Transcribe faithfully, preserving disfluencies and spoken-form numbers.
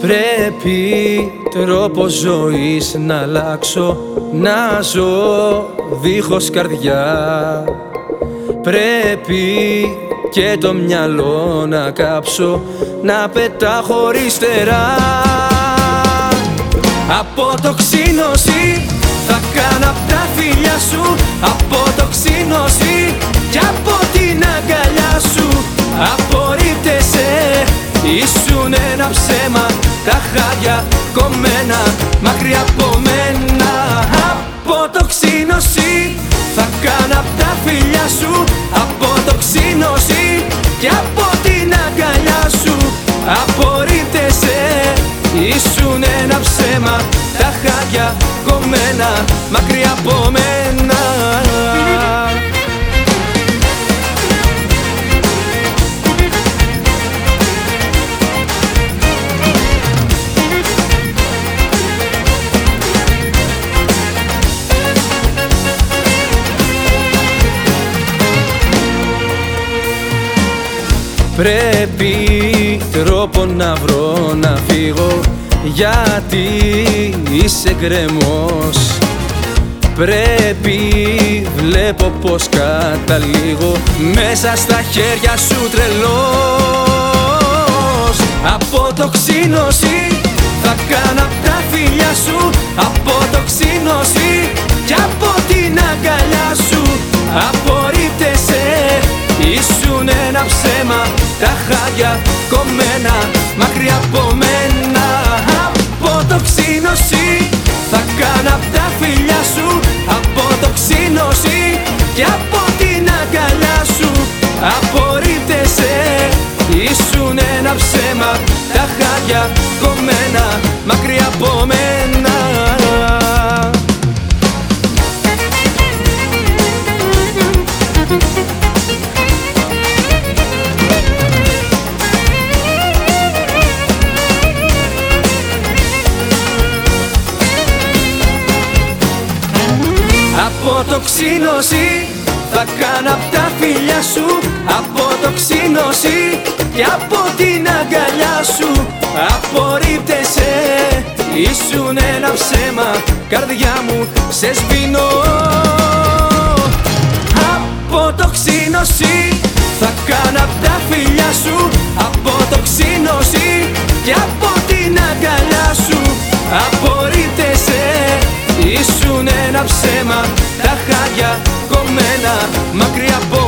Πρέπει τρόπο ζωής να αλλάξω, να ζω δίχως καρδιά. Πρέπει και το μυαλό να κάψω, να πετά χωρίς στερά. Αποτοξίνωση θα κάνω απ' τα φιλιά σου, αποτοξίνωση κι από την αγκαλιά σου. Απορρίπτεσαι, ήσουν ένα ψέμα, τα χάδια κομμένα μακριά από μένα. Αποτοξίνωση θα κάνω απ' τα φιλιά σου, αποτοξίνωση κι από την αγκαλιά σου. Απορρίπτεσαι, ήσουν ένα ψέμα, τα χάδια κομμένα μακριά από μένα. Πρέπει τρόπο να βρω να φύγω, γιατί είσαι γκρεμός. Πρέπει, βλέπω πως καταλήγω μέσα στα χέρια σου τρελός. Αποτοξίνωση θα κάνω απ' τα φιλιά σου, αποτοξίνωση κι από την αγκαλιά σου. Απορρίπτεσαι, ήσουν ένα ψέμα, τα χάδια κομμένα μακριά από μένα. Αποτοξίνωση θα κάνω απ' τα φιλιά σου, αποτοξίνωση κι από την αγκαλιά σου. Απορρίπτεσαι, ήσουν ένα ψέμα, τα χάδια κομμένα μακριά από μένα. Αποτοξίνωση θα κάνω απ' τα φιλιά σου, αποτοξίνωση και από την αγκαλιά σου. Απορρίπτεσαι, ήσουν ένα ψέμα, καρδιά μου σε σβήνω. Αποτοξίνωση θα κάνω απ' τα φιλιά σου, αποτοξίνωση και από την αγκαλιά σου. Απορρίπτεσαι, ήσουν ένα ψέμα, τα χάδια κομμένα μακριά από